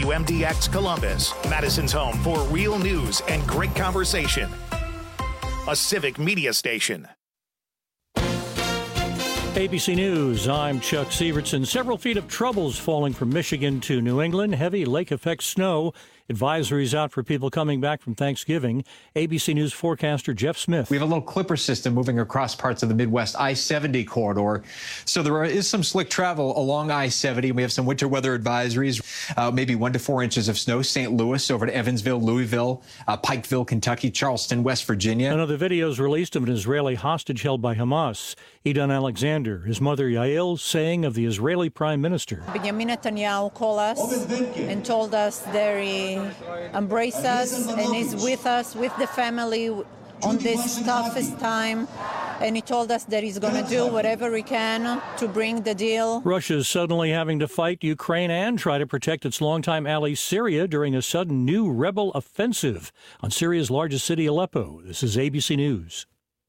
WMDX Columbus, Madison's home for real news and great conversation. A civic media station. ABC News, I'm Chuck Sievertson. Several feet of troubles falling from Michigan to New England. Heavy lake-effect snow. Advisories out for people coming back from Thanksgiving. ABC News forecaster Jeff Smith. We have a little clipper system moving across parts of the Midwest I-70 corridor. So there is some slick travel along I-70. We have some winter weather advisories, maybe 1 to 4 inches of snow. St. Louis over to Evansville, Louisville, Pikeville, Kentucky, Charleston, West Virginia. Another video is released of an Israeli hostage held by Hamas. Idan Alexander, his mother Yael, saying of the Israeli prime minister. Benjamin Netanyahu called us and told us that he embraced us and is with us, with the family on this toughest time. And he told us that he's going to do whatever he can to bring the deal. Russia's suddenly having to fight Ukraine and try to protect its longtime ally Syria during a sudden new rebel offensive on Syria's largest city, Aleppo. This is ABC News.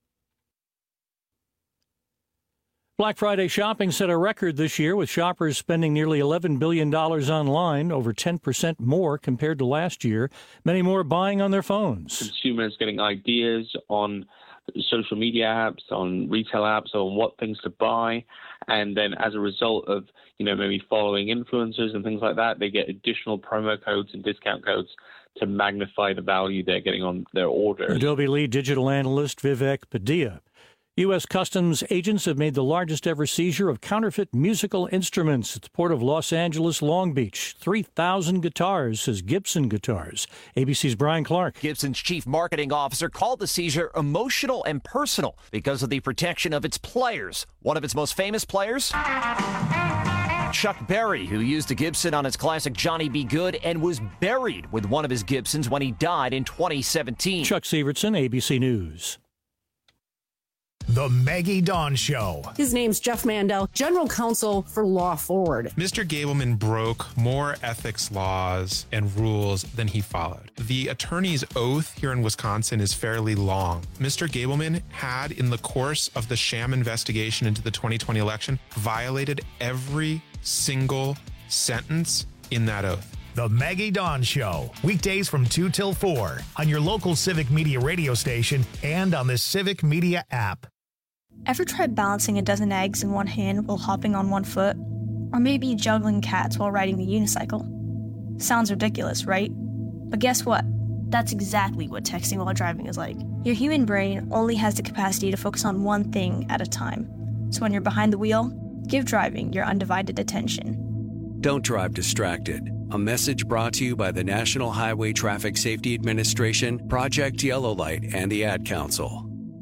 Black Friday shopping set a record this year, with shoppers spending nearly $11 billion online, over 10% more compared to last year. Many more buying on their phones. Consumers getting ideas on social media apps, on retail apps, on what things to buy. And then as a result of, maybe following influencers and things like that, they get additional promo codes and discount codes to magnify the value they're getting on their orders. Adobe lead digital analyst Vivek Padilla. U.S. Customs agents have made the largest ever seizure of counterfeit musical instruments at the port of Los Angeles, Long Beach. 3,000 guitars, says Gibson Guitars. ABC's Brian Clark. Gibson's chief marketing officer called the seizure emotional and personal because of the protection of its players. One of its most famous players, Chuck Berry, who used a Gibson on his classic Johnny B. Good and was buried with one of his Gibsons when he died in 2017. Chuck Sievertson, ABC News. The Maggie Dawn Show. His name's Jeff Mandel, General Counsel for Law Forward. Mr. Gableman broke more ethics laws and rules than he followed. The attorney's oath here in Wisconsin is fairly long. Mr. Gableman had, in the course of the sham investigation into the 2020 election, violated every single sentence in that oath. The Maggie Dawn Show. Weekdays from 2 till 4 on your local Civic Media radio station and on the Civic Media app. Ever tried balancing a dozen eggs in one hand while hopping on one foot? Or maybe juggling cats while riding a unicycle? Sounds ridiculous, right? But guess what? That's exactly what texting while driving is like. Your human brain only has the capacity to focus on one thing at a time. So when you're behind the wheel, give driving your undivided attention. Don't drive distracted. A message brought to you by the National Highway Traffic Safety Administration, Project Yellow Light, and the Ad Council.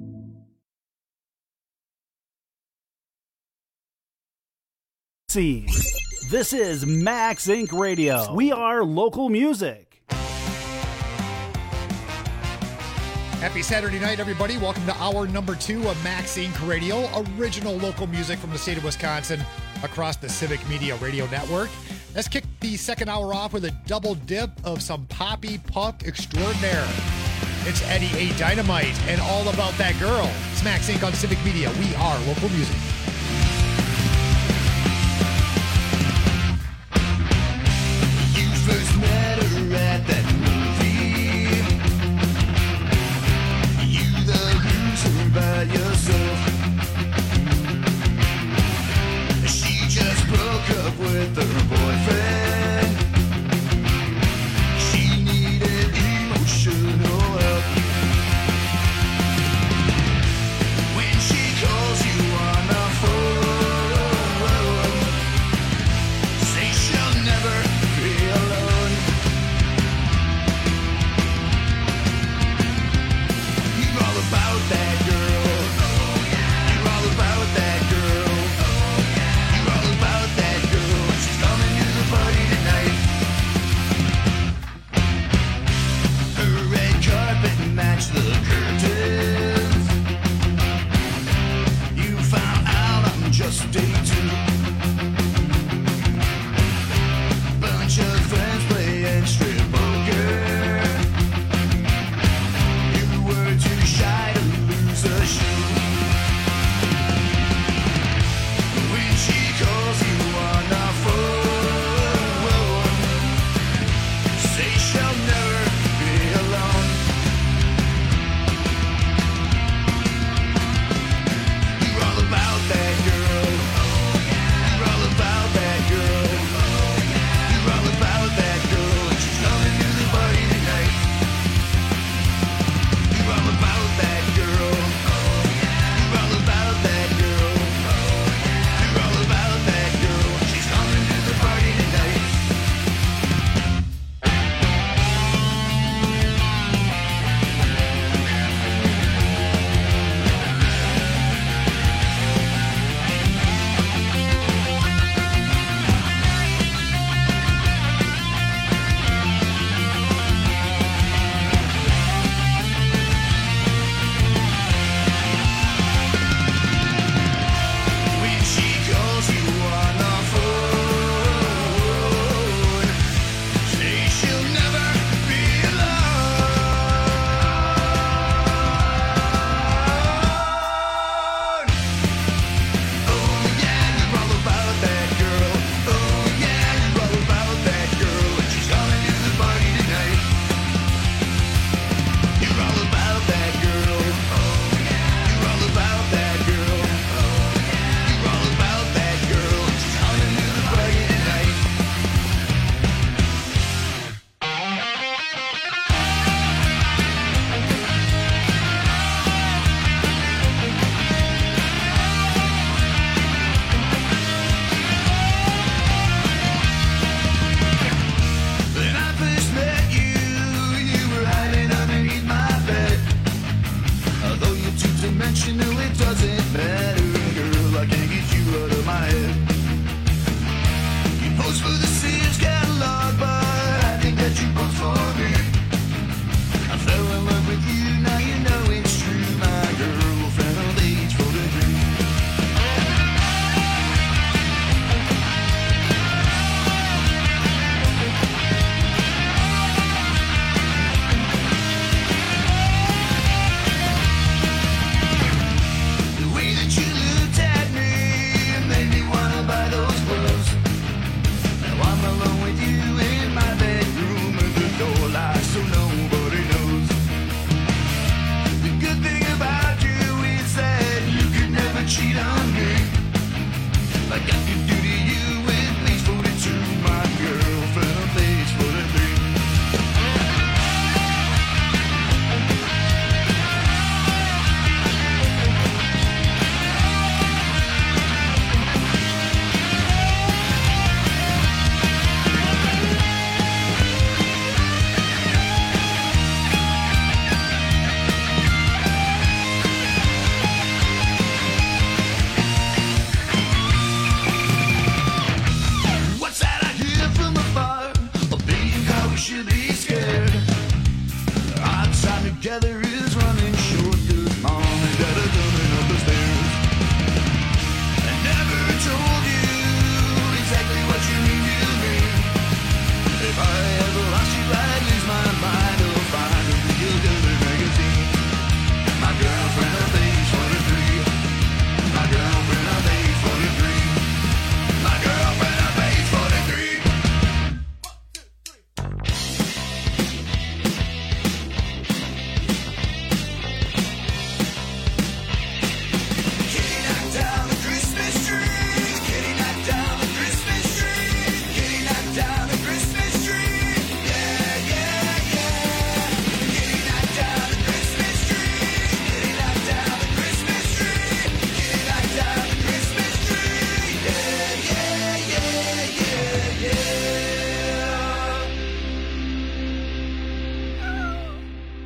This is Max Inc. Radio. We are local music. Happy Saturday night, everybody. Welcome to hour number 2 of Max Inc. Radio, original local music from the state of Wisconsin across the Civic Media Radio Network. Let's kick the second hour off with a double dip of some poppy punk extraordinaire. It's Eddie A. Dynamite and All About That Girl. It's Max Inc. on Civic Media. We are local music. First met her at that movie. You the loser by yourself. She just broke up with her boyfriend. She needed emotional help. When she calls you on the phone,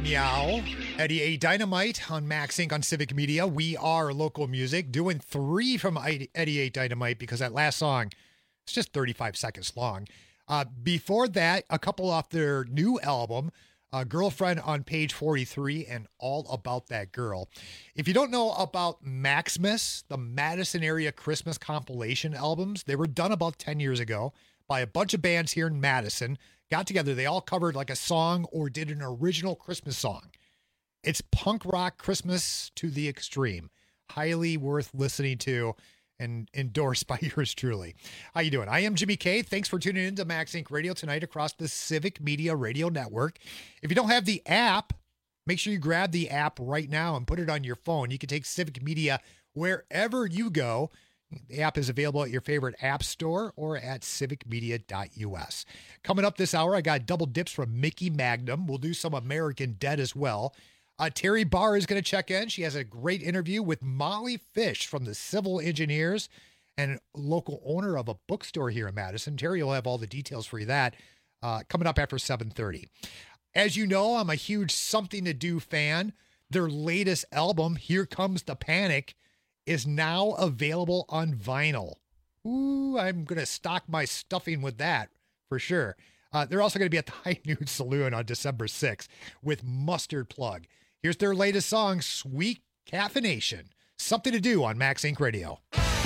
Meow. Eddie A. Dynamite on Max Inc. on Civic Media. We are local music. Doing 3 from Eddie A. Dynamite because that last song is just 35 seconds long. Before that, a couple off their new album, Girlfriend on Page 43 and All About That Girl. If you don't know about Maximus, the Madison area Christmas compilation albums, they were done about 10 years ago by a bunch of bands here in Madison. Got together, they all covered like a song or did an original Christmas song. It's punk rock Christmas to the extreme. Highly worth listening to and endorsed by yours truly. How you doing? I am Jimmy K. Thanks for tuning in to Max Inc. Radio tonight across the Civic Media Radio Network. If you don't have the app, make sure you grab the app right now and put it on your phone. You can take Civic Media wherever you go. The app is available at your favorite app store or at civicmedia.us. Coming up this hour, I got double dips from Mickey Magnum. We'll do some American Dead as well. Terry Barr is going to check in. She has a great interview with Molly Fish from the Civil Engineers and local owner of a bookstore here in Madison. Terry will have all the details for you that coming up after 7:30. As you know, I'm a huge Something to Do fan. Their latest album, Here Comes the Panic, is now available on vinyl. Ooh, I'm going to stock my stuffing with that for sure. They're also going to be at the High Noon Saloon on December 6th with Mustard Plug. Here's their latest song, Sweet Caffeination. Something to Do on Max Inc. Radio.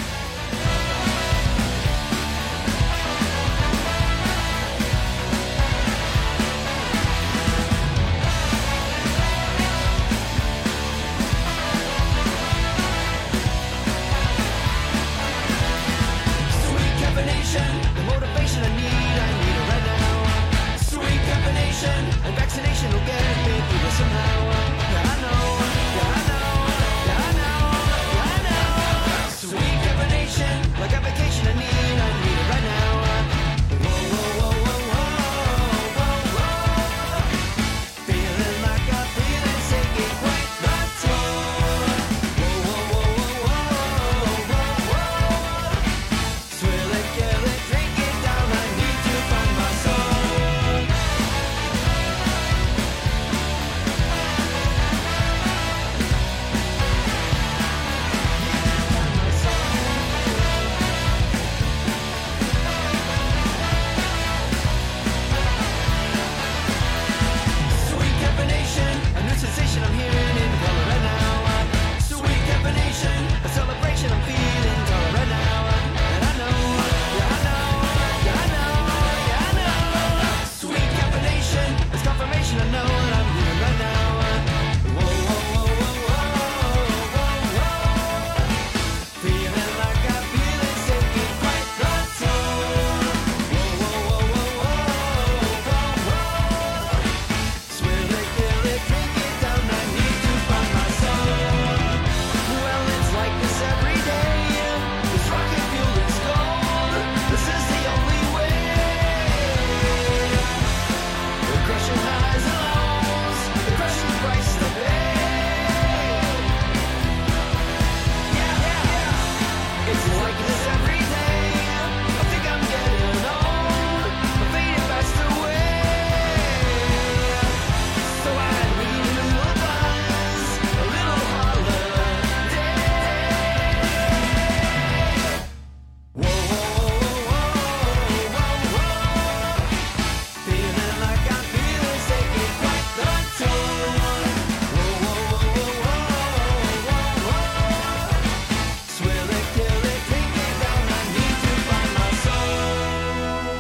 The motivation I need it right now. Sweet caffeination and vaccination will get me through this somehow. Yeah, I know, yeah, I know, yeah, I know, yeah, I know. Sweet caffeination, like a vacation I need it right now. Whoa, whoa, whoa, whoa, whoa, whoa, whoa. Feeling like I'm feeling taking quite the toll. Whoa, whoa, whoa, whoa, whoa, whoa, whoa. Swear like drink it down, I need to find my soul. Sweet caffeination, a new sensation I'm hearing in color right now. Sweet caffeination, a celebration I'm feeling color right now. And I know, yeah, I know, yeah, I know, yeah, I know. Sweet caffeination, it's confirmation I know what I'm doing right now. Whoa, whoa, whoa, whoa, whoa, whoa. Feeling like I'm feeling taking quite the toll. Whoa, whoa, whoa, whoa, whoa, whoa. Swear they kill it, drink it down, I need to find my soul. Well, it's like this every day. This rocket fuel is gold. This is the only way. The crushing highs and lows, the crushing price to pay. Yeah, yeah. It's like this every day. I think I'm getting old. I'm fading fast away. So I need a little buzz, a little holiday. Whoa, whoa, whoa, whoa, whoa. Feeling like I'm feeling taking quite the toll. Whoa, whoa, whoa, whoa, whoa, whoa. Swear they kill it, drink it down, I need to find my soul.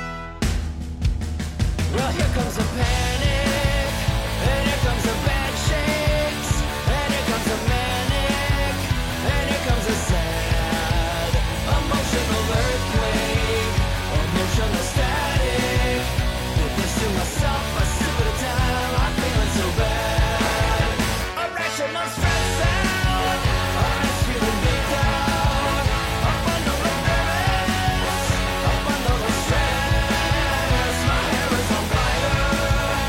Well, here comes a panic, and here comes a bad shakes, and here comes a manic, and here comes a sad, emotional earthquake, emotional static. Put this to myself, a sip at a time, I'm feeling so bad. Irrational stress out, I'm just feeling big down. Up under the nervous, up under the stress, my hair is on fire.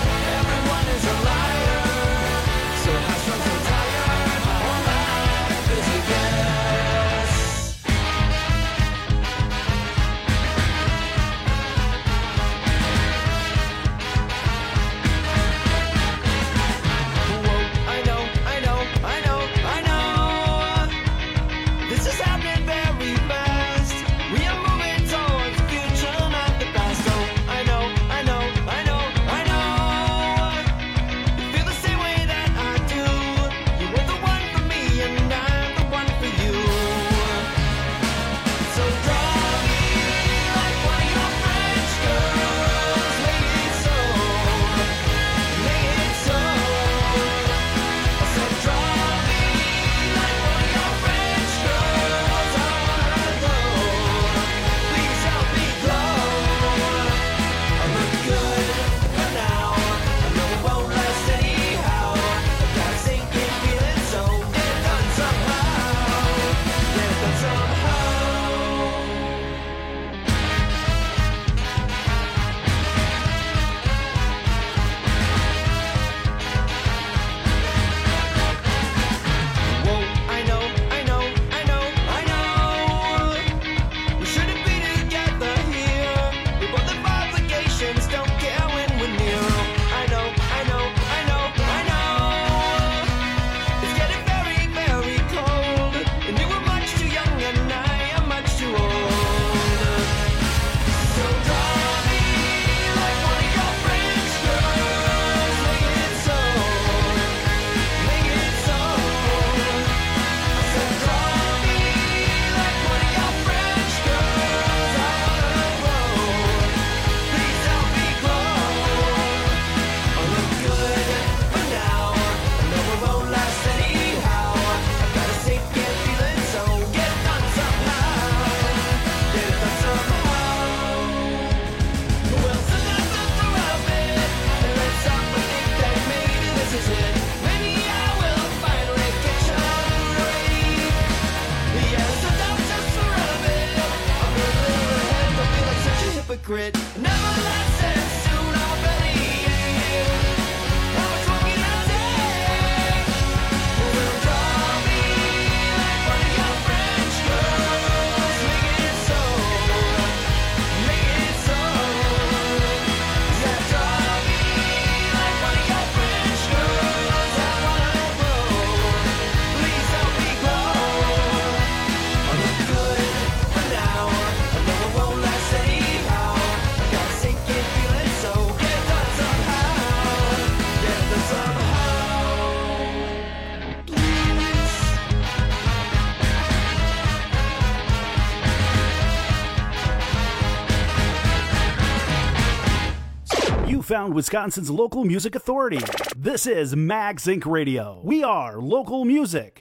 You found Wisconsin's local music authority. This is Max Inc. Radio. We are local music.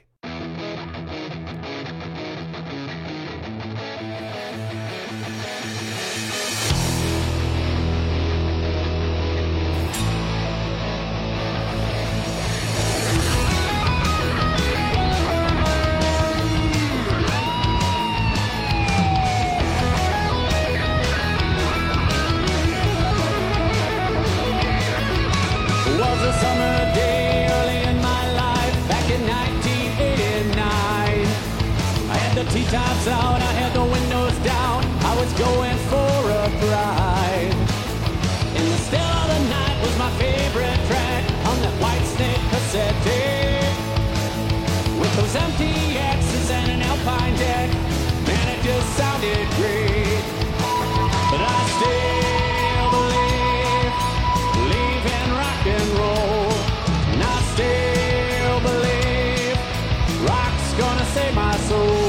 T-tops out, I had the windows down, I was going for a drive. In the still of the night was my favorite track on that White Snake cassette tape. With those empty X's and an Alpine deck, man, it just sounded great. But I still believe in rock and roll. And I still believe rock's gonna save my soul.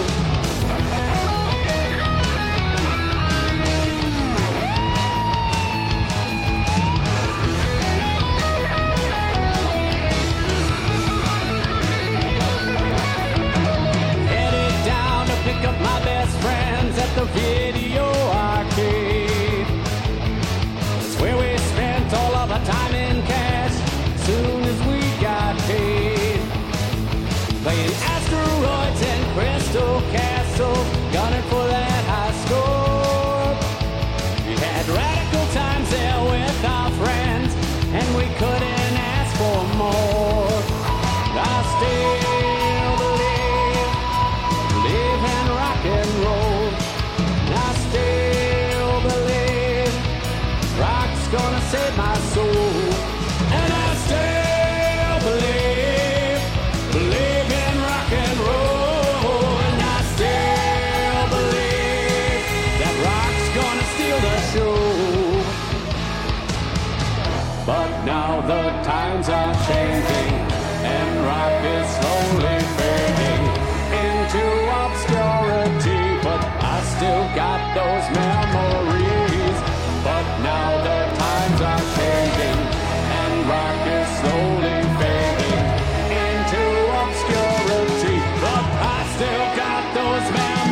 Pick up my best friends at the video arcade. It's where we spent all of our time in cash soon as we got paid. Playing asteroids and Crystal Castle, gunning for that high score. We had radical times there with our friends, and we couldn't ask for more. I still and roll. And I still believe rock's gonna save my soul. And I still believe in rock and roll. And I still believe that rock's gonna steal the show. But now the times are changing, and rock is slowly fading into obscurity, but I still got those memories. But now the times are changing, and rock is slowly fading into obscurity, but I still got those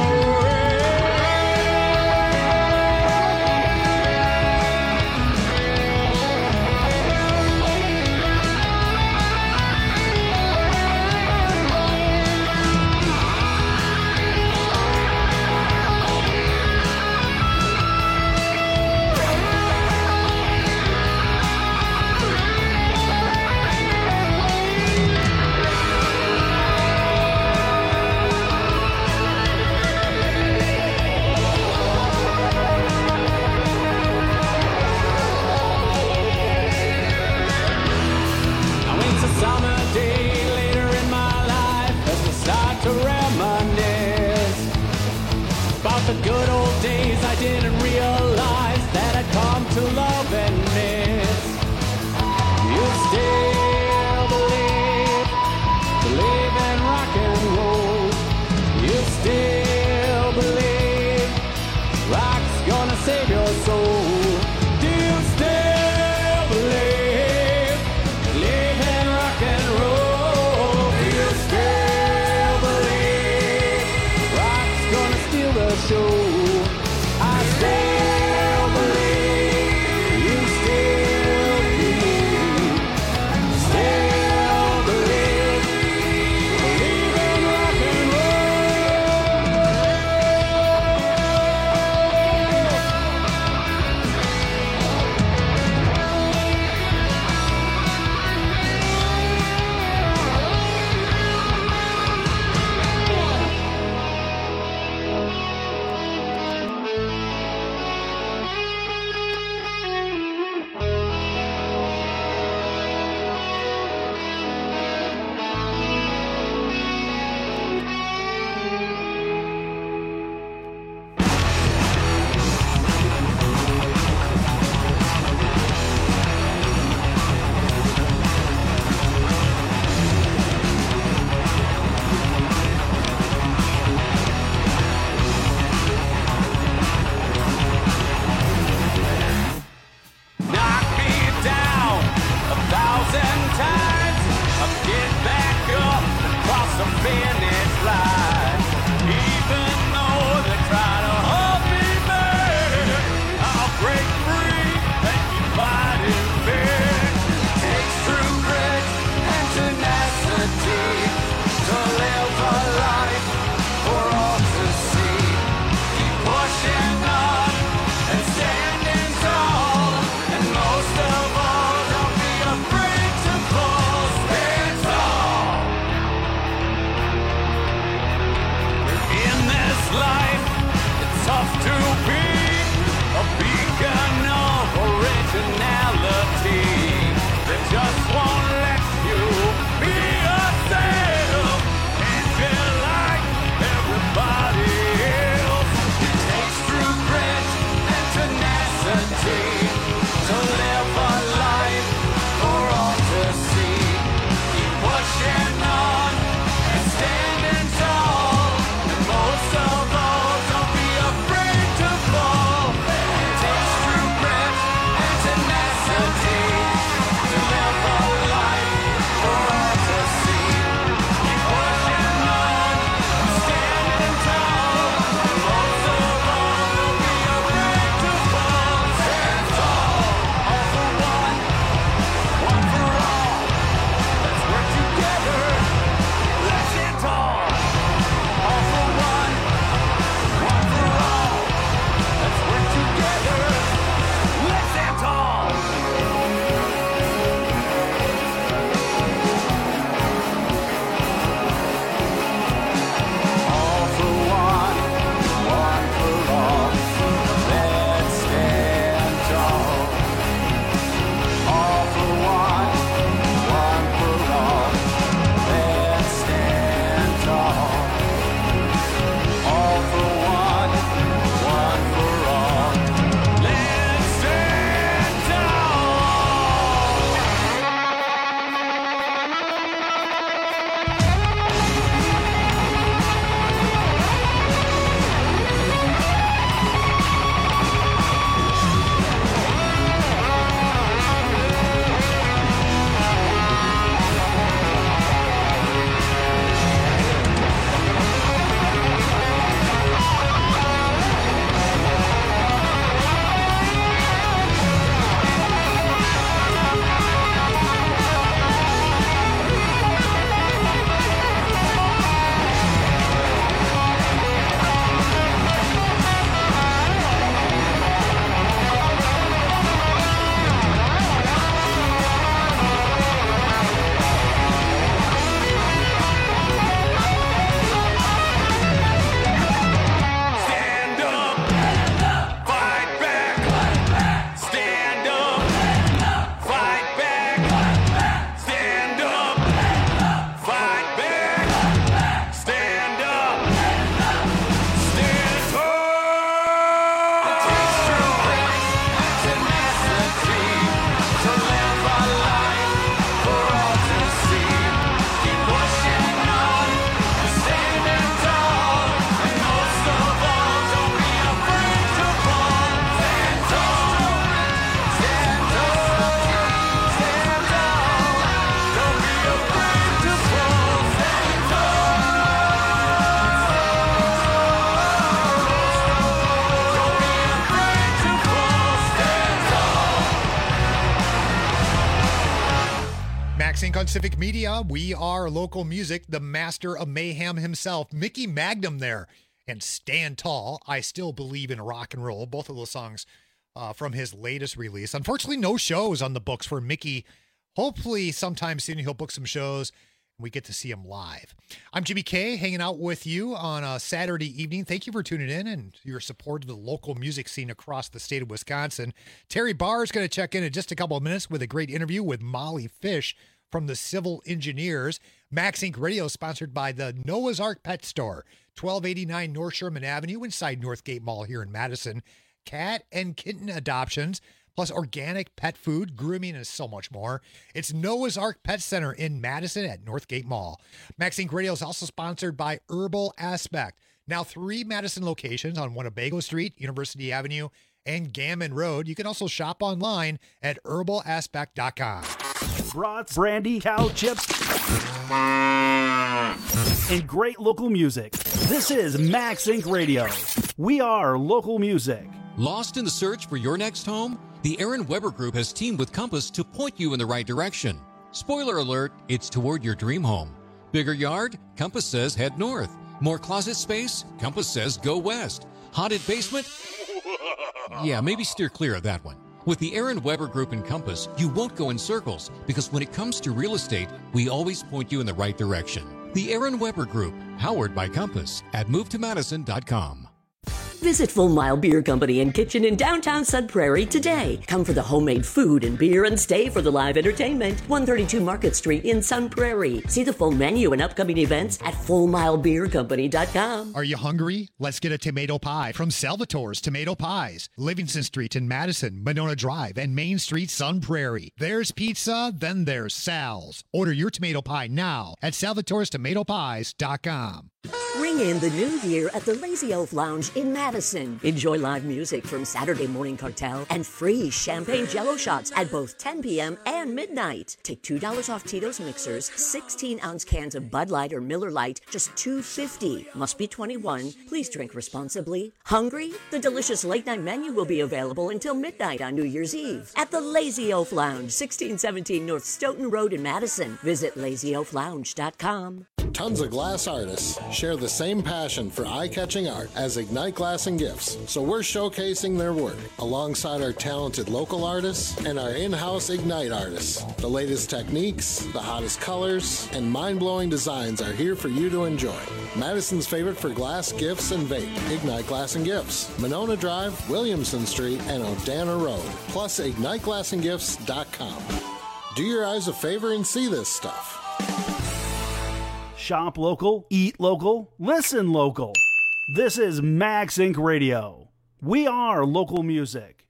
the good old days I didn't realize that I'd come to love and miss. You still believe in rock and roll. You still believe rock's gonna save your soul. Do you still believe in rock and roll? Do you still believe rock's gonna steal the show? I still believe Max Inc. on Civic Media. We are local music, the master of mayhem himself, Mickey Magnum there. And Stand Tall, I Still Believe in Rock and Roll. Both of those songs from his latest release. Unfortunately, no shows on the books for Mickey. Hopefully, sometime soon he'll book some shows and we get to see him live. I'm Jimmy K, hanging out with you on a Saturday evening. Thank you for tuning in and your support of the local music scene across the state of Wisconsin. Terry Barr is going to check in just a couple of minutes with a great interview with Molly Fish from the Civil Engineers. Max Inc. Radio sponsored by the Noah's Ark Pet Store, 1289 North Sherman Avenue inside Northgate Mall here in Madison. Cat and kitten adoptions, plus organic pet food, grooming, and so much more. It's Noah's Ark Pet Center in Madison at Northgate Mall. Max Inc. Radio is also sponsored by Herbal Aspect. Now 3 Madison locations on Winnebago Street, University Avenue, and Gammon Road. You can also shop online at herbalaspect.com. Brats, brandy, cow chips, and great local music. This is Max Inc. Radio. We are local music. Lost in the search for your next home? The Aaron Weber Group has teamed with Compass to point you in the right direction. Spoiler alert, it's toward your dream home. Bigger yard? Compass says head north. More closet space? Compass says go west. Haunted basement? Yeah, maybe steer clear of that one. With the Aaron Weber Group and Compass, you won't go in circles because when it comes to real estate, we always point you in the right direction. The Aaron Weber Group, powered by Compass at movetomadison.com. Visit Full Mile Beer Company and Kitchen in downtown Sun Prairie today. Come for the homemade food and beer and stay for the live entertainment. 132 Market Street in Sun Prairie. See the full menu and upcoming events at FullMileBeerCompany.com. Are you hungry? Let's get a tomato pie from Salvatore's Tomato Pies. Livingston Street in Madison, Monona Drive, and Main Street, Sun Prairie. There's pizza, then there's Sal's. Order your tomato pie now at Salvatore'sTomatoPies.com. Ring in the new year at the Lazy Elf Lounge in Madison. Enjoy live music from Saturday Morning Cartel and free champagne jello shots at both 10 p.m. and midnight. Take $2 off Tito's mixers, 16-ounce cans of Bud Light or Miller Lite, just $2.50. Must be 21. Please drink responsibly. Hungry? The delicious late-night menu will be available until midnight on New Year's Eve at the Lazy Elf Lounge, 1617 North Stoughton Road in Madison. Visit LazyElfLounge.com. Tons of glass artists share the same passion for eye-catching art as Ignite Glass and Gifts, so we're showcasing their work alongside our talented local artists and our in-house Ignite artists. The latest techniques, the hottest colors, and mind-blowing designs are here for you to enjoy. Madison's favorite for glass, gifts, and vape, Ignite Glass and Gifts, Monona Drive, Williamson Street, and Odana Road, plus IgniteGlassandGifts.com. Do your eyes a favor and see this stuff. Shop local, eat local, listen local. This is Max Inc. Radio. We are local music.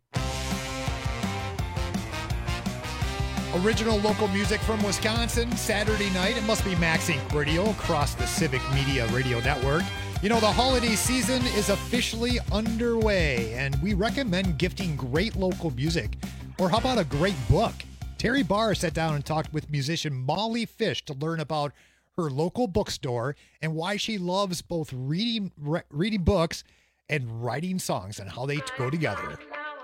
Original local music from Wisconsin, Saturday night. It must be Max Inc. Radio across the Civic Media Radio Network. You know, the holiday season is officially underway, and we recommend gifting great local music. Or how about a great book? Terry Barr sat down and talked with musician Molly Fish to learn about her local bookstore and why she loves both reading books and writing songs and how they go together.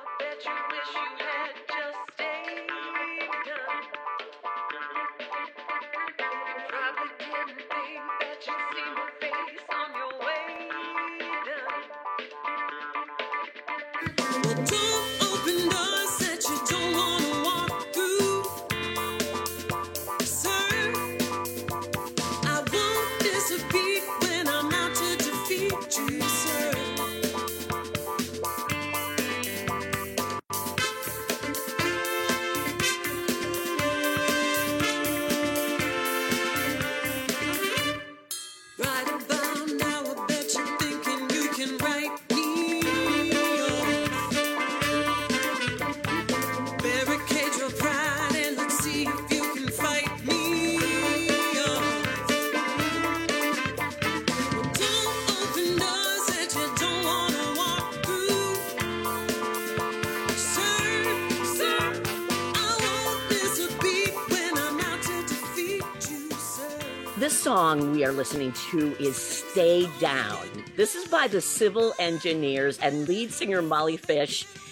This song we are listening to is Stay Down. This is by the Civil Engineers and lead singer Molly Fish.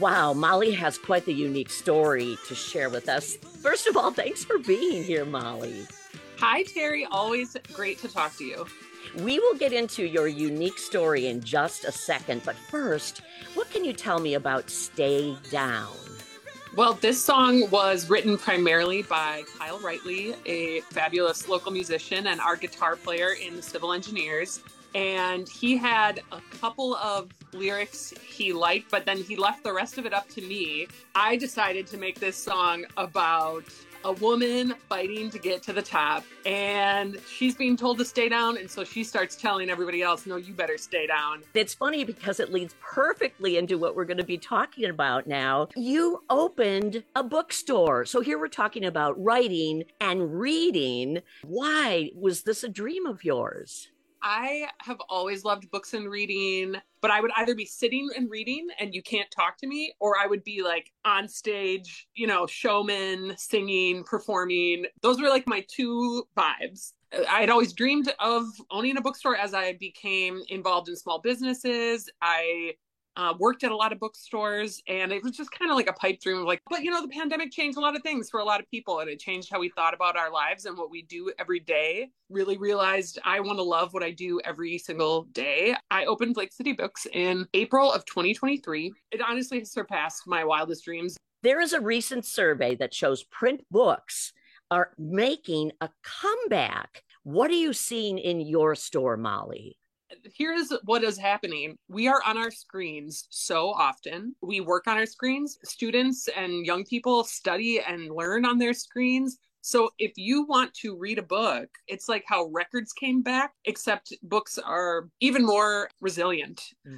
Wow, Molly has quite the unique story to share with us. First of all, thanks for being here, Molly. Hi, Terry. Always great to talk to you. We will get into your unique story in just a second, but first, what can you tell me about Stay Down? Well, this song was written primarily by Kyle Rightly, a fabulous local musician and our guitar player in the Civil Engineers. And he had a couple of lyrics he liked, but then he left the rest of it up to me. I decided to make this song about a woman fighting to get to the top, and she's being told to stay down, and so she starts telling everybody else, no, you better stay down. It's funny because it leads perfectly into what we're going to be talking about now. You opened a bookstore. So here we're talking about writing and reading. Why was this a dream of yours? I have always loved books and reading, but I would either be sitting and reading and you can't talk to me, or I would be like on stage, you know, showman, singing, performing. Those were like my two vibes. I had always dreamed of owning a bookstore as I became involved in small businesses. I worked at a lot of bookstores, and it was just kind of like a pipe dream of like, but you know, the pandemic changed a lot of things for a lot of people, and it changed how we thought about our lives and what we do every day. Really realized I want to love what I do every single day. I opened Lake City Books in April of 2023. It honestly has surpassed my wildest dreams. There is a recent survey that shows print books are making a comeback. What are you seeing in your store, Molly? Here's what is happening. We are on our screens so often. We work on our screens. Students and young people study and learn on their screens. So if you want to read a book, it's like how records came back, except books are even more resilient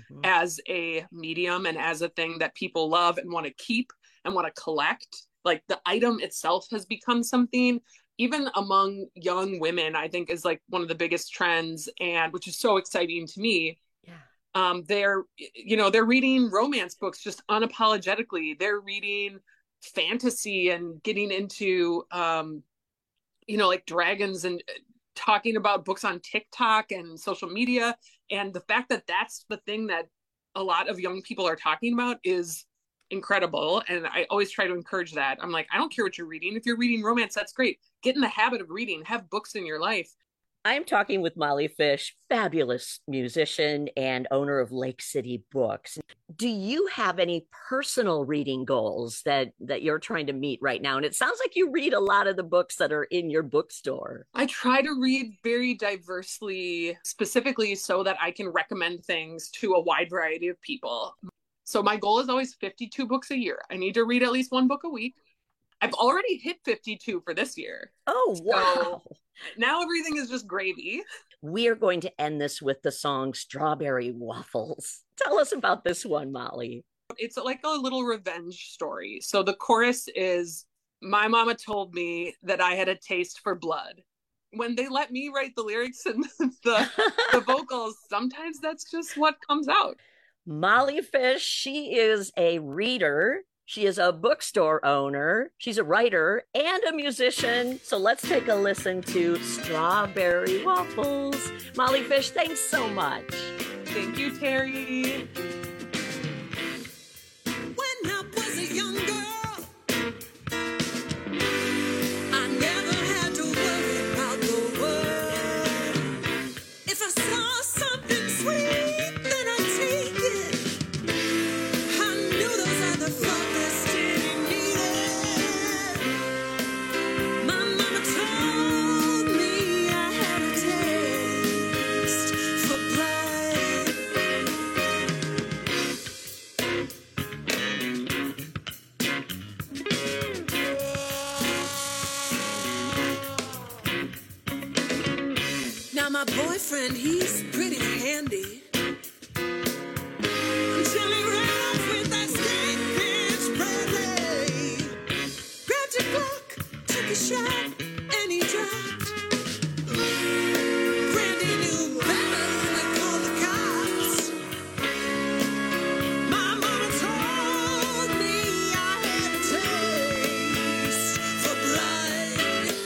as a medium and as a thing that people love and want to keep and want to collect. Like the item itself has become something. Even among young women, I think is like one of the biggest trends, and which is so exciting to me. Yeah. They're reading romance books just unapologetically. They're reading fantasy and getting into, like dragons and talking about books on TikTok and social media. And the fact that that's the thing that a lot of young people are talking about is incredible. And I always try to encourage that. I'm like, I don't care what you're reading. If you're reading romance, that's great. Get in the habit of reading, have books in your life. I'm talking with Molly Fish, fabulous musician and owner of Lake City Books. Do you have any personal reading goals that you're trying to meet right now? And it sounds like you read a lot of the books that are in your bookstore. I try to read very diversely, specifically so that I can recommend things to a wide variety of people. So my goal is always 52 books a year. I need to read at least one book a week. I've already hit 52 for this year. Oh, wow. So now everything is just gravy. We are going to end this with the song Strawberry Waffles. Tell us about this one, Molly. It's like a little revenge story. So the chorus is, my mama told me that I had a taste for blood. When they let me write the lyrics and the vocals, sometimes that's just what comes out. Molly Fish, she is a reader. She is a bookstore owner. She's a writer and a musician. So let's take a listen to Strawberry Waffles. Molly Fish, thanks so much. Thank you, Terry. When I was a young girl, I never had to worry about the world. If I saw something sweet, then I'd take it. I knew those other flowers didn't need it. My mama told me I had a taste for blood. Now my boyfriend, he's pretty handy. Until he ran off with that steak bitch Bradley. Grabbed a Glock, took a shot, and he dropped. Brandy knew better than to call the cops. My mama told me I had a taste for blood.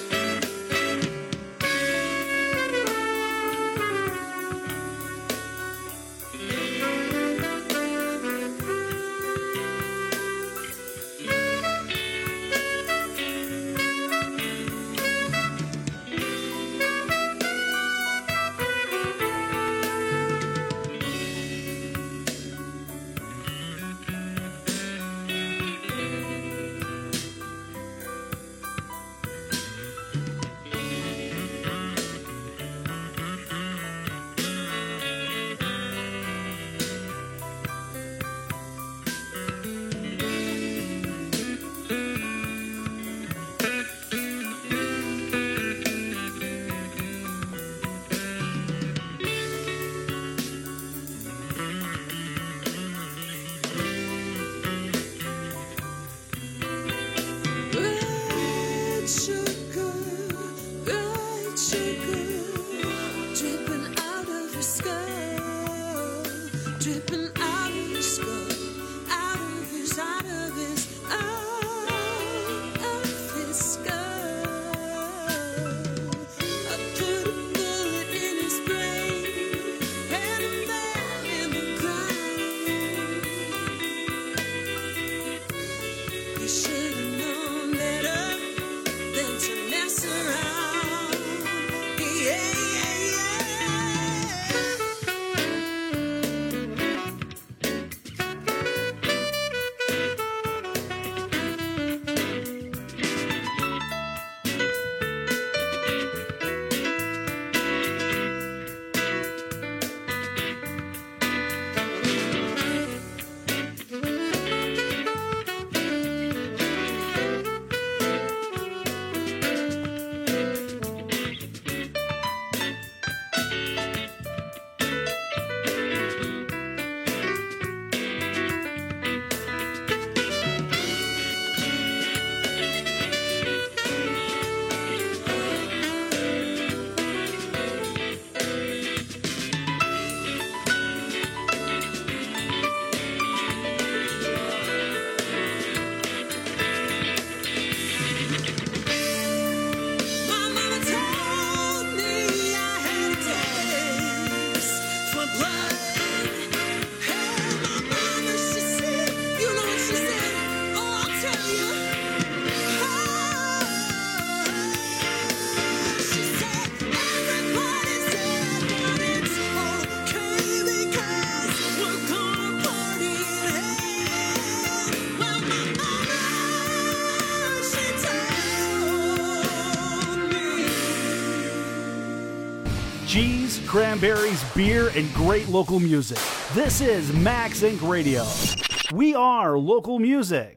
cheese, cranberries, beer, and great local music. This is Max Inc. Radio. We are local music.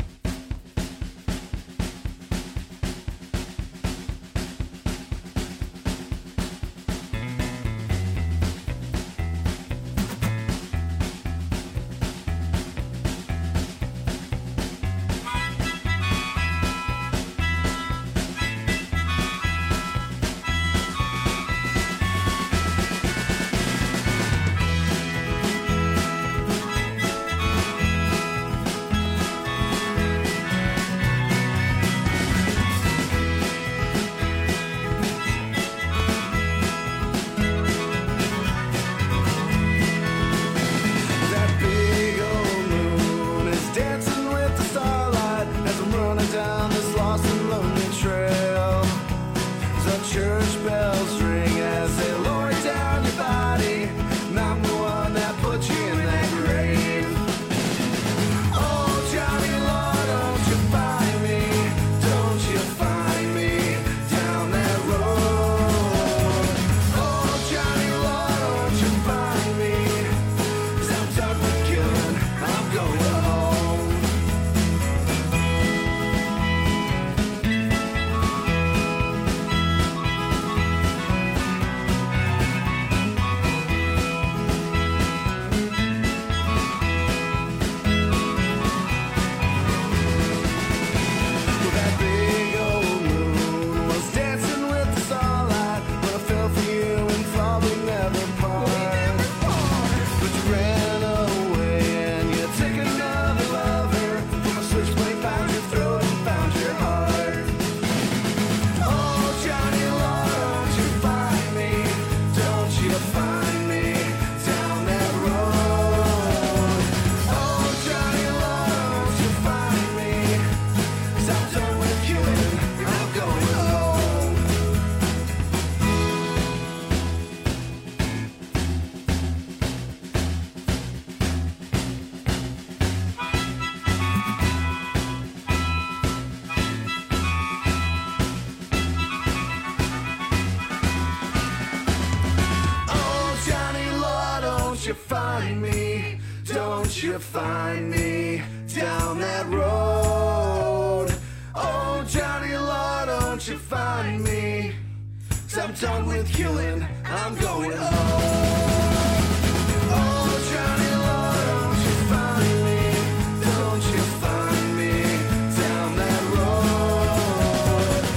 Find me down that road. Oh, Johnny Law, don't you find me? 'Cause I'm done with killing, I'm going home. Oh, Johnny Law, don't you find me? Don't you find me down that road?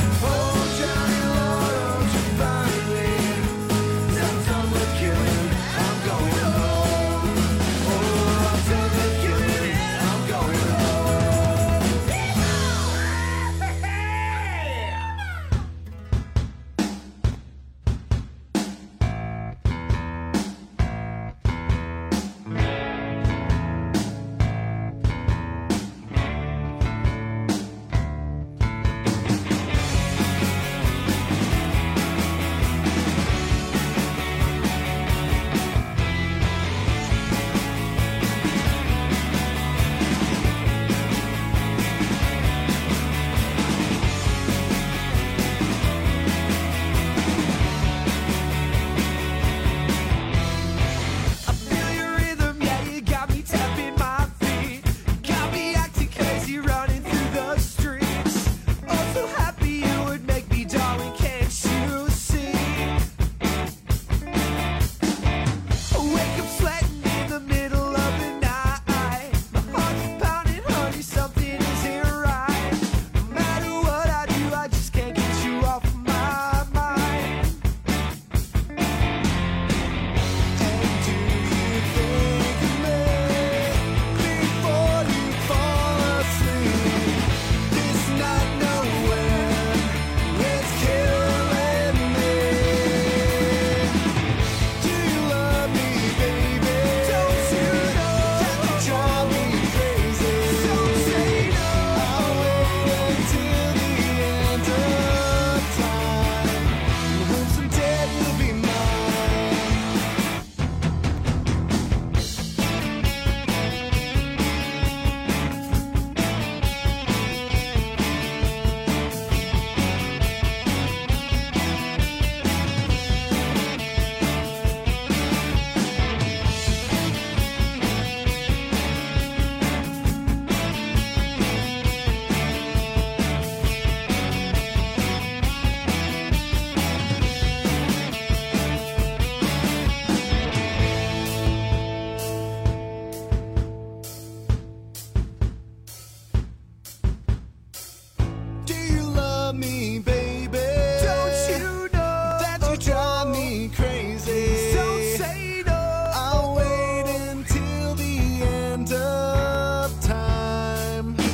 love me, baby? Don't you know that you drive me crazy? Don't say no. I'll wait until the end of time. Do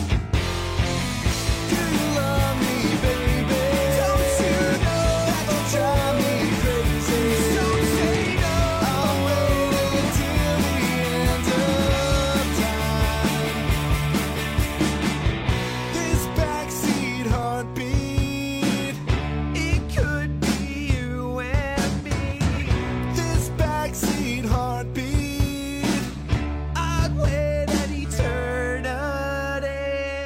you love me, baby? Don't you know that you drive me crazy? Don't say no. I'll wait until the end of time. This backseat heartbeat, it could be you and me. This backseat heartbeat, I'd wait an eternity.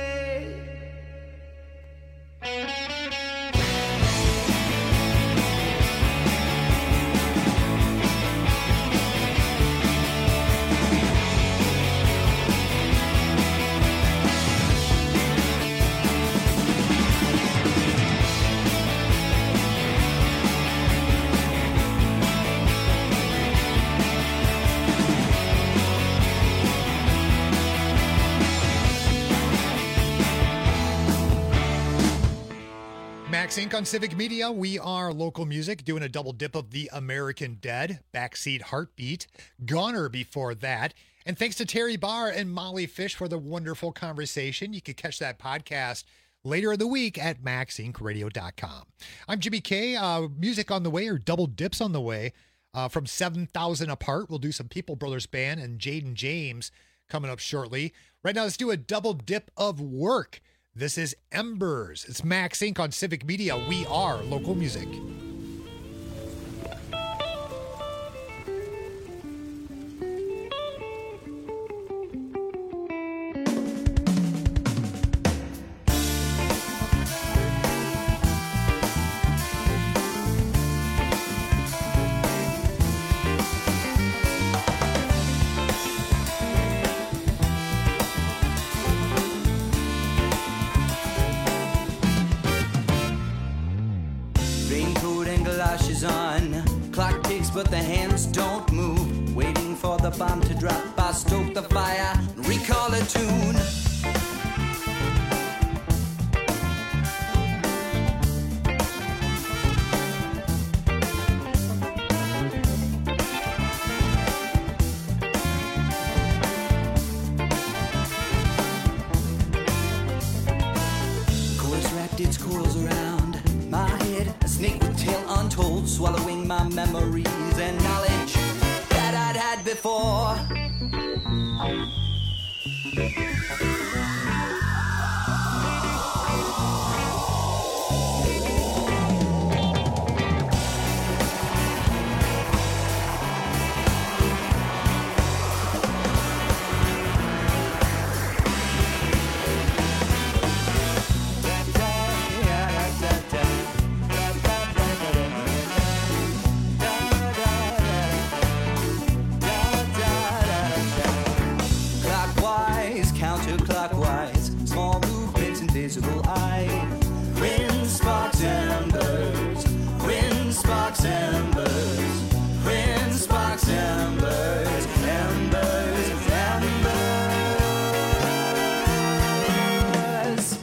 Max Inc. on Civic Media. We are local music, doing a double dip of The American Dead, Backseat Heartbeat, Goner before that. And thanks to Terry Barr and Molly Fish for the wonderful conversation. You can catch that podcast later in the week at maxincradio.com. I'm Jimmy K. Music on the way, or double dips on the way, from 7,000 Apart. We'll do some People Brothers Band and Jaden James coming up shortly. Right now, let's do a double dip of Work. This is Embers. It's Max Inc. on Civic Media. We are local music. Raincoat and galoshes on. Clock ticks, but the hands don't move. Waiting for the bomb to drop. I stoke the fire, recall a tune. Chorus wrapped its coils around my head, a snake with tail untold, swallowing my memories and knowledge that I'd had before. Clockwise, counterclockwise, small movements, invisible eye. Wind sparks embers, wind sparks embers, wind sparks embers, embers, embers.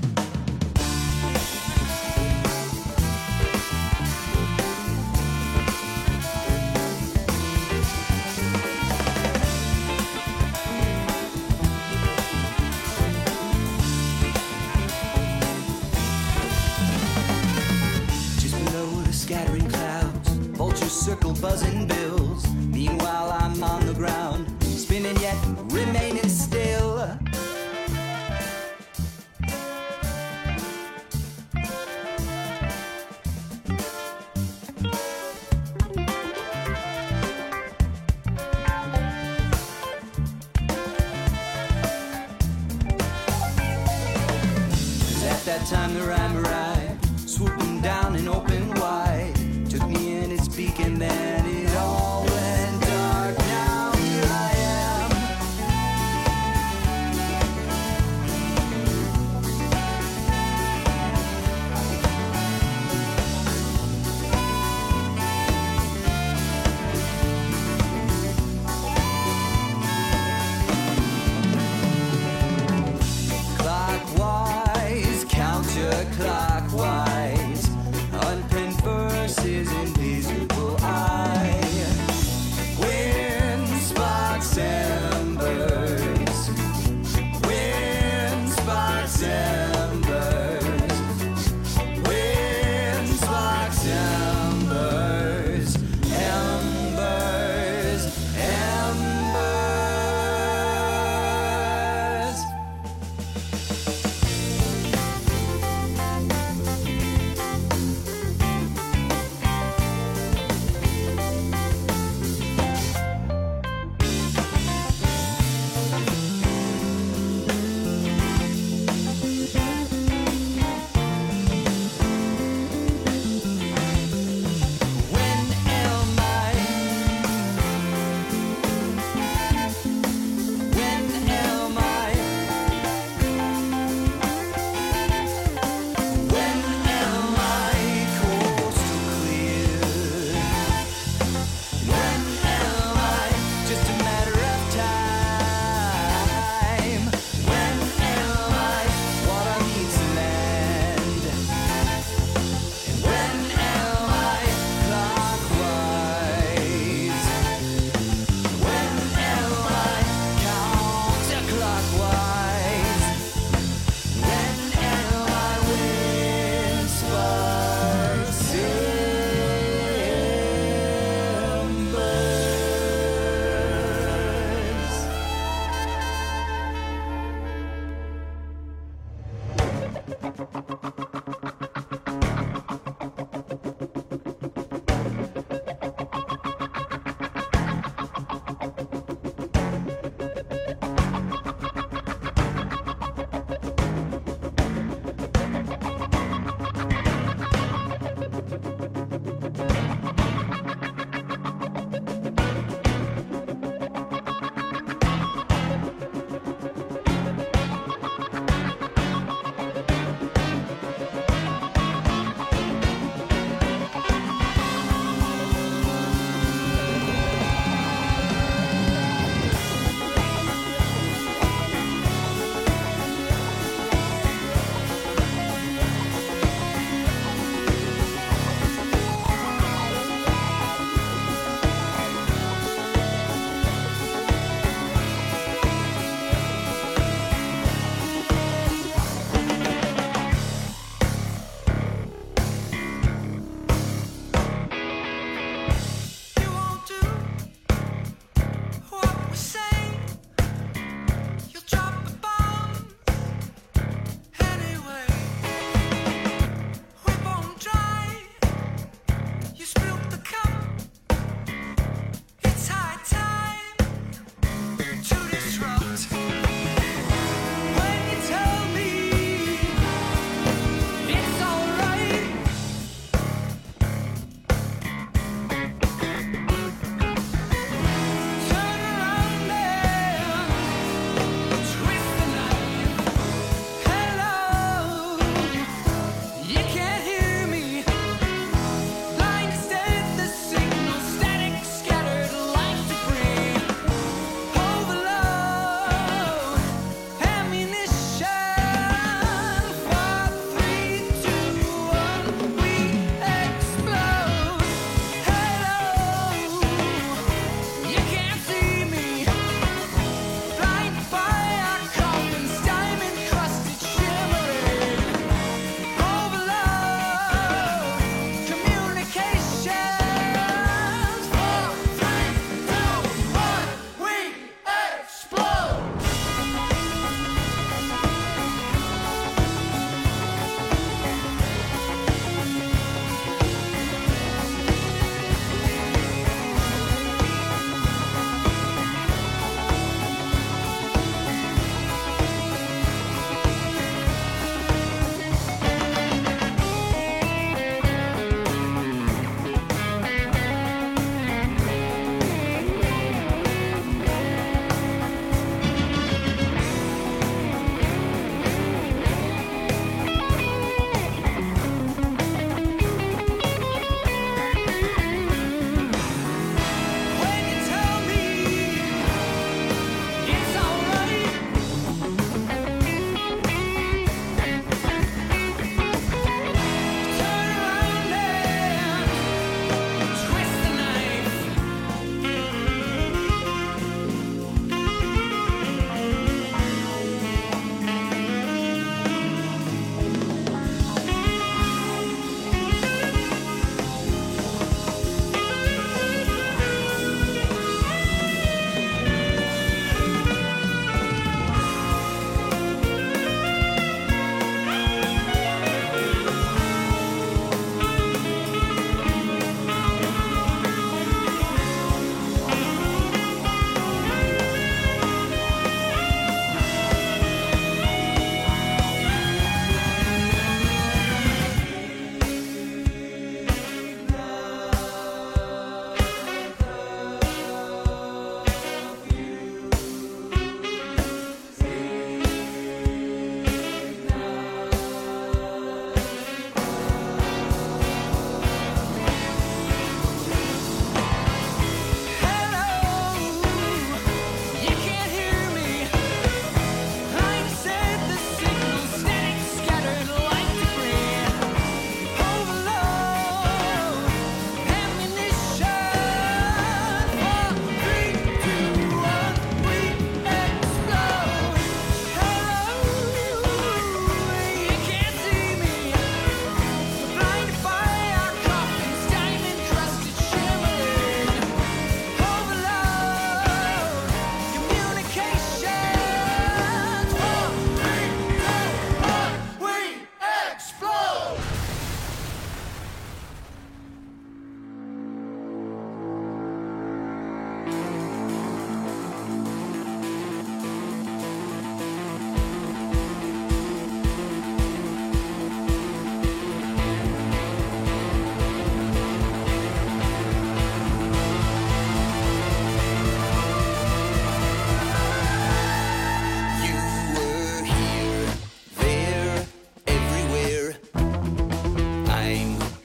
Just below the scattering clouds, vultures circle buzzing bills. Meanwhile, I'm on the ground, spinning yet remaining still. At that time the rhyme arrived, swooping down and open wide. Took me in its beak and then it all went dark. Now here I am. Clockwise, counterclockwise.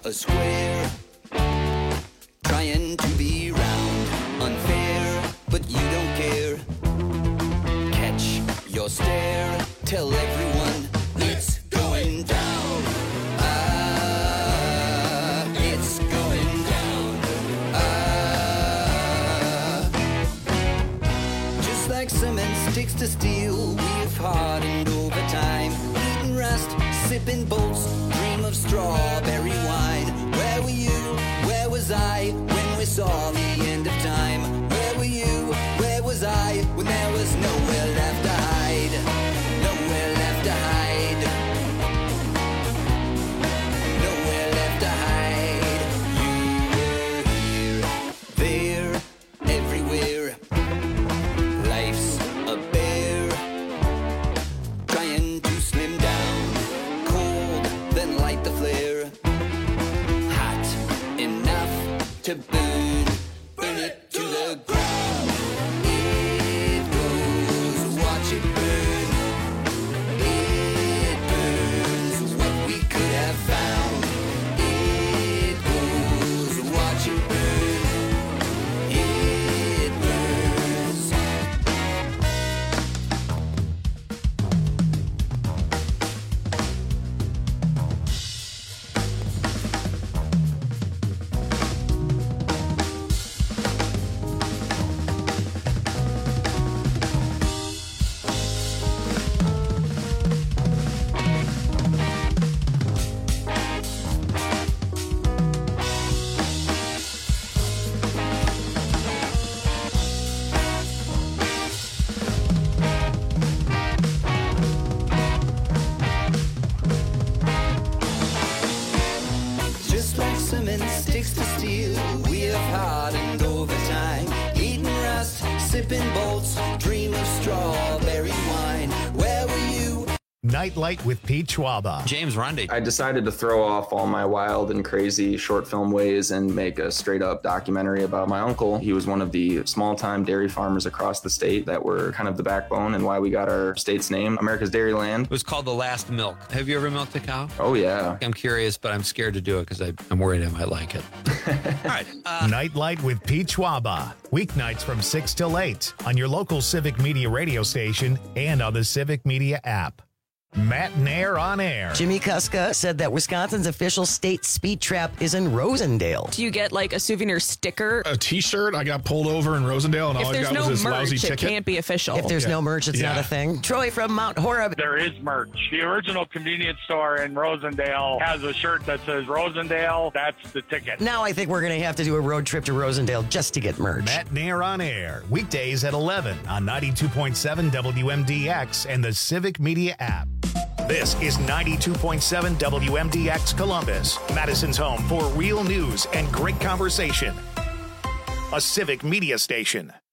a square, trying to be round, unfair, but you don't care. Catch your stare, tell everyone it's going down. It's going down. Just like cement sticks to steel, we've hardened over time. Eating rust, sipping bolts, dream of strawberry wine. Where were you? Where was I when we saw the end of time? Where were you? Where was I when there was nowhere left to hide? Nowhere left to hide. Nowhere left to hide. You were here, there, everywhere. Life's a bear, trying to slim down. Cold, then light the flare. Hot enough to burn it to the ground. It goes, watch it burn. It burns what we could have found. It goes, watch it burn. It burns. Just like cement sticks to steel, we have hardened over time. Eating rust, sipping bolts, dream of strawberry wine. Where were you? Nightlight with Pete Schwaba. James Rundy. I decided to throw off all my wild and crazy short film ways and make a straight up documentary about my uncle. He was one of the small time dairy farmers across the state that were kind of the backbone and why we got our state's name, America's Dairyland. It was called The Last Milk. Have you ever milked a cow? Oh, yeah. I'm curious, but I'm scared to do it because I'm worried I might like it. All right. Nightlight with Pete Schwaba. Weeknights from 6 till 8 on your local Civic Media radio station and on the Civic Media app. Matt Nair on air. Jimmy Kuska said that Wisconsin's official state speed trap is in Rosendale. Do you get like a souvenir sticker? A T-shirt. I got pulled over in Rosendale, and all I got was this lousy ticket. It can't be official. If there's no merch, it's not a thing. Troy from Mount Horeb. There is merch. The original convenience store in Rosendale has a shirt that says Rosendale. That's the ticket. Now I think we're going to have to do a road trip to Rosendale just to get merch. Matt Nair on air. Weekdays at 11 on 92.7 WMDX and the Civic Media app. This is 92.7 WMDX Columbus, Madison's home for real news and great conversation. A Civic Media station.